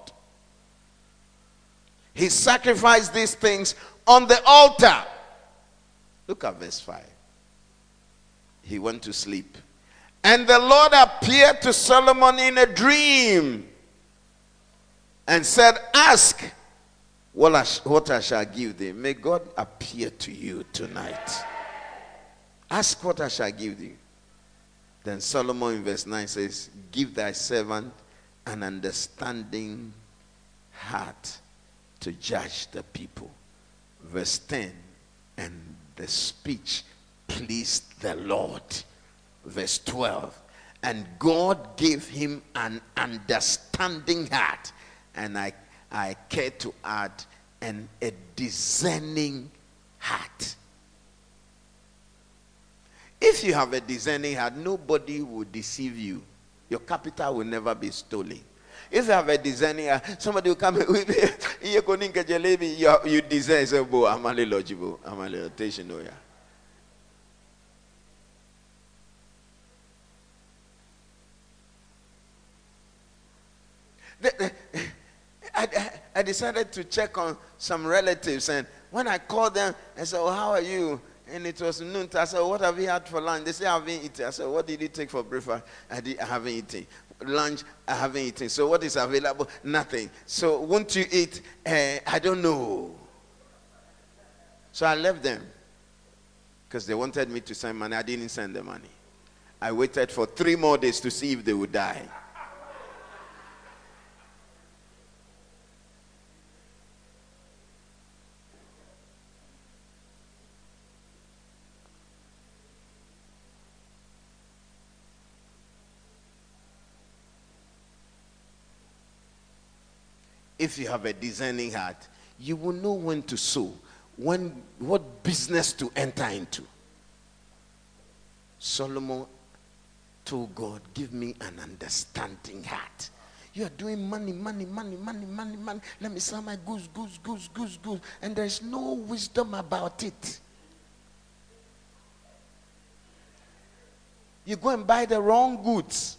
He sacrificed these things on the altar. Look at verse five. He went to sleep. And the Lord appeared to Solomon in a dream and said, ask what I, what I shall give thee. May God appear to you tonight. Ask what I shall give thee. Then Solomon in verse nine says, give thy servant an understanding heart to judge the people. Verse ten, and the speech pleased the Lord. Verse twelve, and God gave him an understanding heart, and I, I care to add, and a discerning heart. If you have a discerning heart, nobody will deceive you. Your capital will never be stolen. If you have a discerning heart, somebody will come with you, you discern, say, "Bo, I'm a little logical, I'm a little attention, yeah." I, I decided to check on some relatives, and when I called them, I said, "Oh, how are you?" And it was noon. I said, "What have you had for lunch?" They said, "I haven't eaten." I said, "What did you take for breakfast?" I, did, I haven't eaten. Lunch, I haven't eaten. So what is available? Nothing. So won't you eat? Uh, I don't know. So I left them because they wanted me to send money. I didn't send the money. I waited for three more days to see if they would die. If you have a discerning heart, you will know when to sow, when what business to enter into. Solomon told God, give me an understanding heart. You are doing money, money, money, money, money, money. Let me sell my goods, goods, goods, goods, goods. And there's no wisdom about it. You go and buy the wrong goods.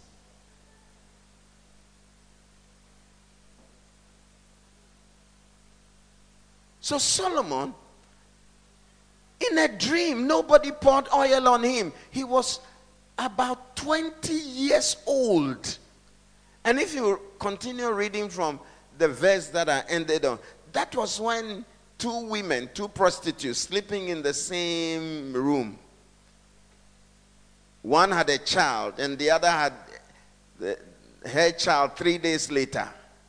So Solomon, in a dream, nobody poured oil on him. He was about twenty years old. And if you continue reading from the verse that I ended on, that was when two women, two prostitutes, sleeping in the same room. One had a child, and the other had the, her child three days later.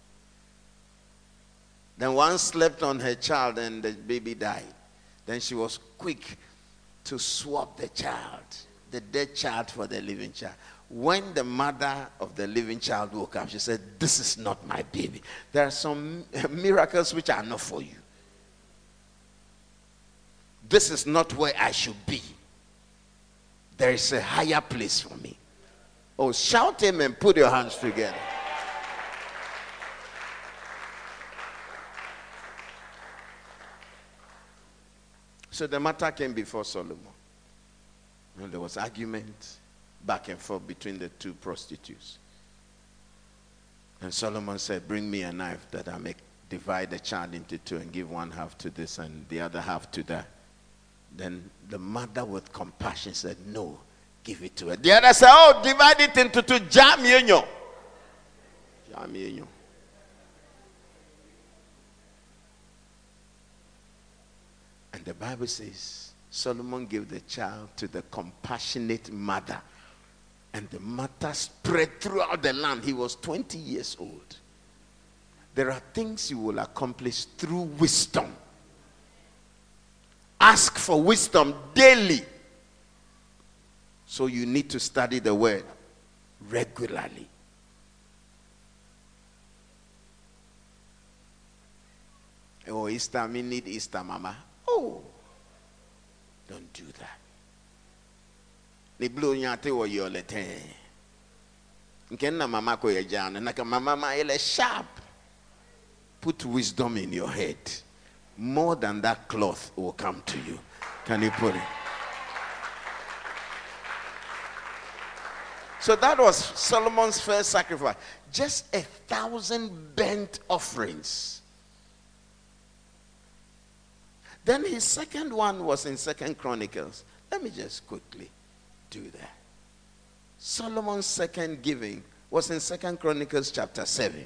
Then one slept on her child and the baby died. Then she was quick to swap the child, the dead child for the living child. When the mother of the living child woke up, she said, "This is not my baby. There are some miracles which are not for you. This is not where I should be. There is a higher place for me." Oh, shout amen, put your hands together. So the matter came before Solomon. And there was argument back and forth between the two prostitutes. And Solomon said, "Bring me a knife that I may divide the child into two and give one half to this and the other half to that." Then the mother with compassion said, "No, give it to her." The other said, "Oh, divide it into two. Jam yenyo. Jam yenyo." And the Bible says, Solomon gave the child to the compassionate mother. And the matter spread throughout the land. He was twenty years old. There are things you will accomplish through wisdom. Ask for wisdom daily. So you need to study the word regularly. Oh, Easter, me need Easter, mama. Oh, don't do that. Ni blow nyate wo yolete. Nkenna mama ko yejana. Naka mama ma ele sharp. Put wisdom in your head. more than that cloth will come to you. Can you put it? So that was Solomon's first sacrifice. Just a thousand burnt offerings. Then his second one was in Second Chronicles. Let me just quickly do that. Solomon's second giving was in Second Chronicles chapter seven.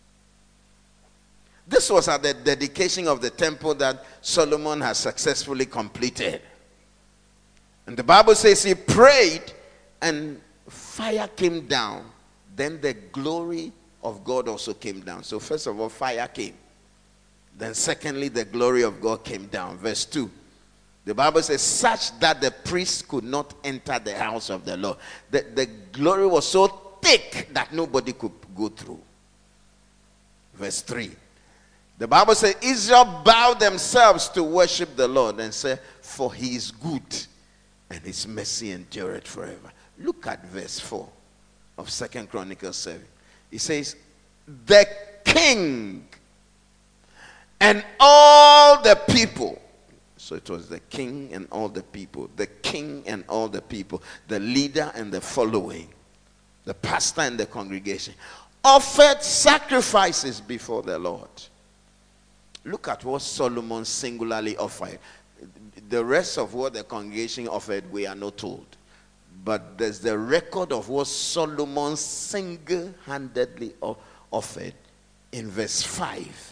This was at the dedication of the temple that Solomon has successfully completed. And the Bible says he prayed and fire came down. Then the glory of God also came down. So first of all, fire came. Then secondly, the glory of God came down. Verse two. The Bible says, such that the priest could not enter the house of the Lord. The, the glory was so thick that nobody could go through. Verse three. The Bible says, Israel bowed themselves to worship the Lord and said, for he is good and his mercy endureth forever. Look at verse four of Second Chronicles seven. It says, the king and all the people. So it was the king and all the people. The king and all the people. The leader and the following. The pastor and the congregation. Offered sacrifices before the Lord. Look at what Solomon singularly offered. The rest of what the congregation offered, we are not told. But there's the record of what Solomon single-handedly offered in verse five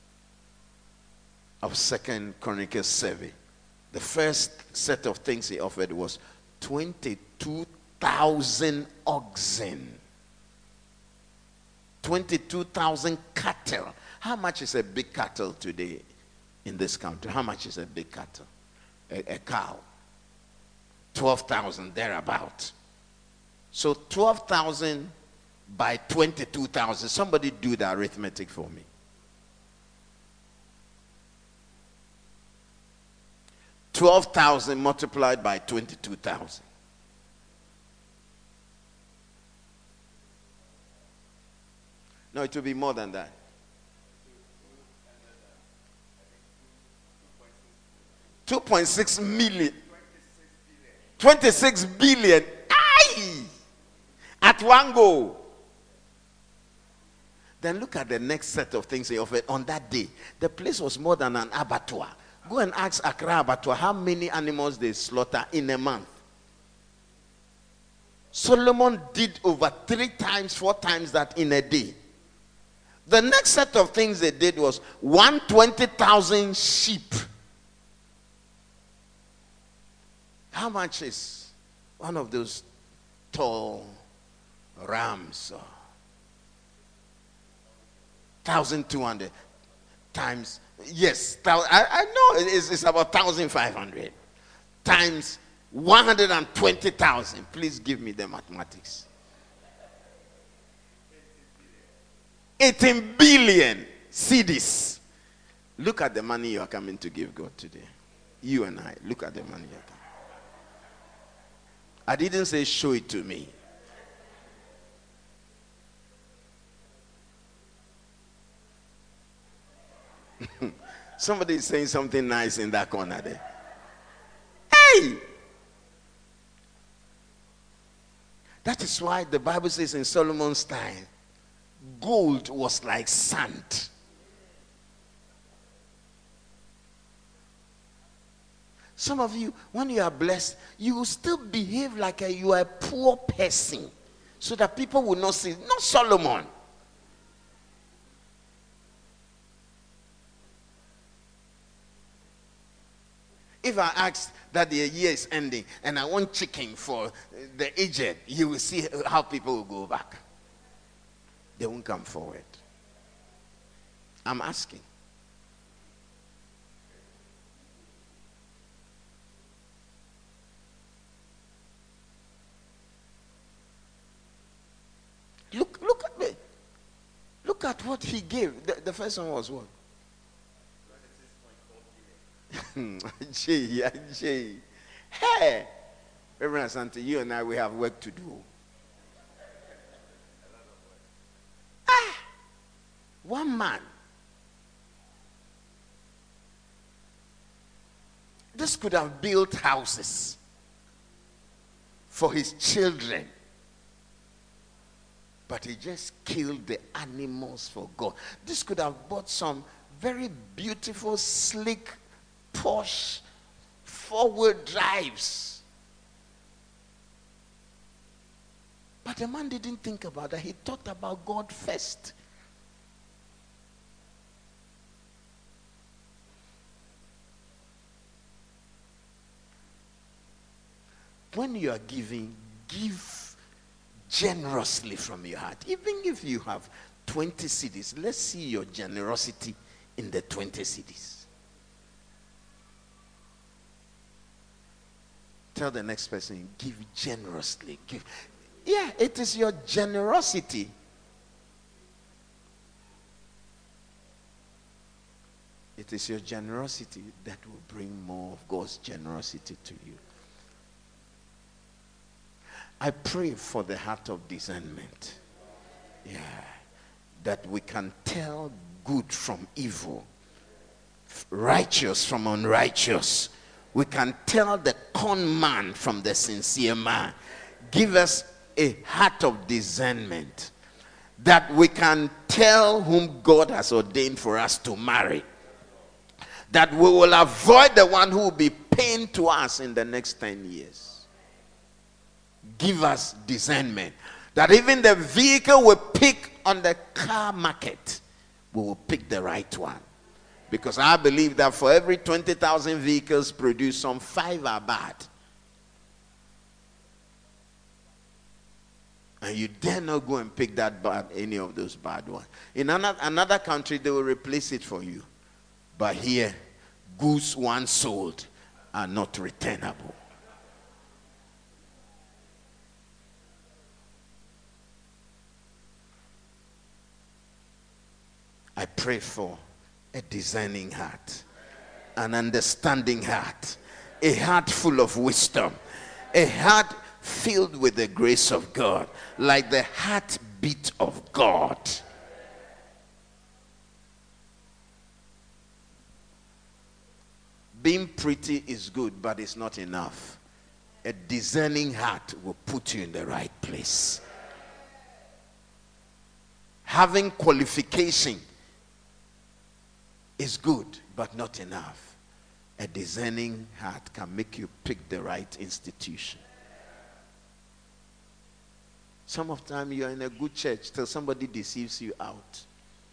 of Second Chronicles seven. The first set of things he offered was twenty-two thousand oxen. twenty-two thousand cattle. How much is a big cattle today in this country? How much is a big cattle? A, a cow. twelve thousand, thereabout. So twelve thousand by twenty-two thousand. Somebody do the arithmetic for me. twelve thousand multiplied by twenty-two thousand. No, it will be more than that. two point six million. twenty-six billion. Aye! At one go. Then look at the next set of things he offered on that day. The place was more than an abattoir. Go and ask Accra Abattoir how many animals they slaughter in a month. Solomon did over three times, four times that in a day. The next set of things they did was one hundred twenty thousand sheep. How much is one of those tall rams? one thousand two hundred times. Yes, I, I know it's, it's about one thousand five hundred times one hundred twenty thousand. Please give me the mathematics. eighteen billion cedis. Look at the money you are coming to give God today. You and I, look at the money you are coming. I didn't say show it to me. Somebody is saying something nice in that corner there. Hey! That is why the Bible says in Solomon's time, gold was like sand. Some of you, when you are blessed, you will still behave like a, you are a poor person, so that people will not see. Not Solomon. If I ask that the year is ending and I want chicken for the aged, you will see how people will go back. They won't come forward. I'm asking. Look, look at me. Look at what he gave. The, the first one was what? Jay, Jay. Hey, Reverend Asante, you and I, we have work to do. Ah, one man. This could have built houses for his children. But he just killed the animals for God. This could have bought some very beautiful, slick, posh, four-wheel drives. But the man didn't think about that. He thought about God first. When you are giving, give generously from your heart. Even if you have twenty cedis, let's see your generosity in the twenty cedis. Tell the next person, give generously. Give. Yeah, it is your generosity. It is your generosity that will bring more of God's generosity to you. I pray for the heart of discernment. Yeah. That we can tell good from evil, righteous from unrighteous. We can tell the con man from the sincere man. Give us a heart of discernment that we can tell whom God has ordained for us to marry. That we will avoid the one who will be pain to us in the next ten years. Give us discernment. That even the vehicle we pick on the car market, we will pick the right one. Because I believe that for every twenty thousand vehicles produced, some five are bad. And you dare not go and pick that bad, any of those bad ones. In another, another country, they will replace it for you. But here, goods once sold are not returnable. I pray for a discerning heart, an understanding heart, a heart full of wisdom, a heart filled with the grace of God, like the heartbeat of God. Being pretty is good, but it's not enough. A discerning heart will put you in the right place. Having qualification is good, but not enough. A discerning heart can make you pick the right institution. Some of the time you are in a good church till somebody deceives you out.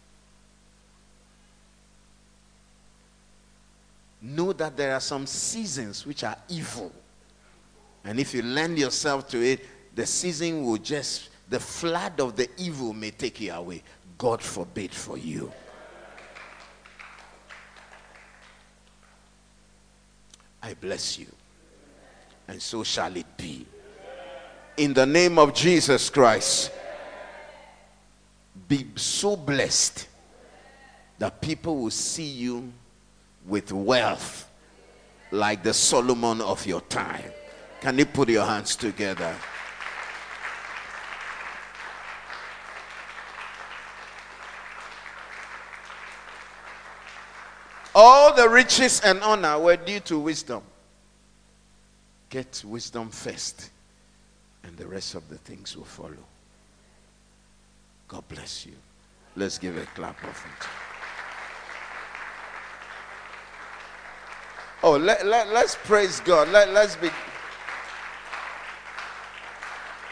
Know that there are some seasons which are evil. And if you lend yourself to it, the season will just, the flood of the evil may take you away. God forbid for you. I bless you. And so shall it be. In the name of Jesus Christ, be so blessed that people will see you with wealth like the Solomon of your time. Can you put your hands together? All the riches and honor were due to wisdom. Get wisdom first, and the rest of the things will follow. God bless you. Let's give a clap of it. Oh, let, let, let's praise God. Let, let's be,